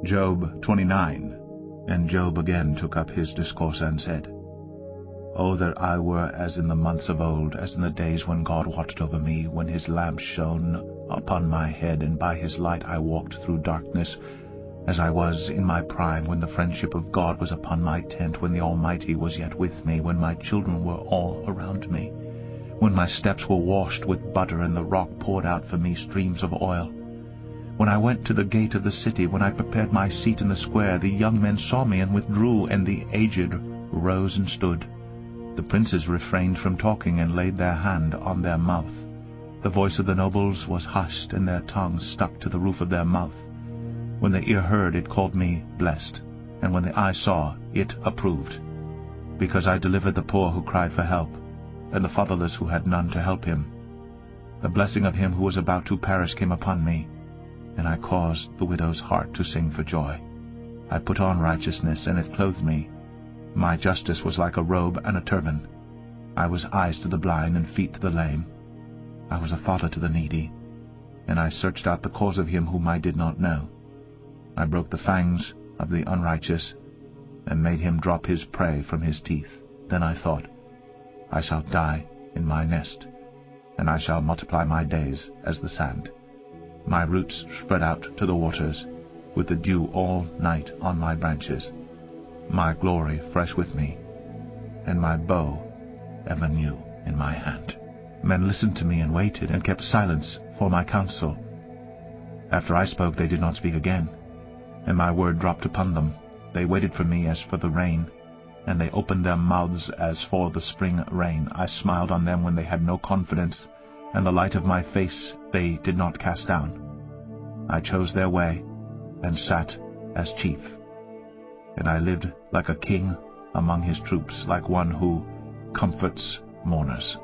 Job 29. And Job again took up his discourse and said, O that I were as in the months of old, as in the days when God watched over me, when his lamp shone upon my head, and by his light I walked through darkness, as I was in my prime, when the friendship of God was upon my tent, when the Almighty was yet with me, when my children were all around me, when my steps were washed with butter, and the rock poured out for me streams of oil. When I went to the gate of the city, when I prepared my seat in the square, the young men saw me and withdrew, and the aged rose and stood. The princes refrained from talking, and laid their hand on their mouth. The voice of the nobles was hushed, and their tongues stuck to the roof of their mouth. When the ear heard, it called me blessed, and when the eye saw, it approved. Because I delivered the poor who cried for help, and the fatherless who had none to help him. The blessing of him who was about to perish came upon me, and I caused the widow's heart to sing for joy. I put on righteousness, and it clothed me. My justice was like a robe and a turban. I was eyes to the blind and feet to the lame. I was a father to the needy, and I searched out the cause of him whom I did not know. I broke the fangs of the unrighteous, and made him drop his prey from his teeth. Then I thought, I shall die in my nest, and I shall multiply my days as the sand. My roots spread out to the waters, with the dew all night on my branches. My glory fresh with me, and my bow ever new in my hand. Men listened to me and waited, and kept silence for my counsel. After I spoke, they did not speak again, and my word dropped upon them. They waited for me as for the rain, and they opened their mouths as for the spring rain. I smiled on them when they had no confidence, and the light of my face they did not cast down. I chose their way, and sat as chief. And I lived like a king among his troops, like one who comforts mourners.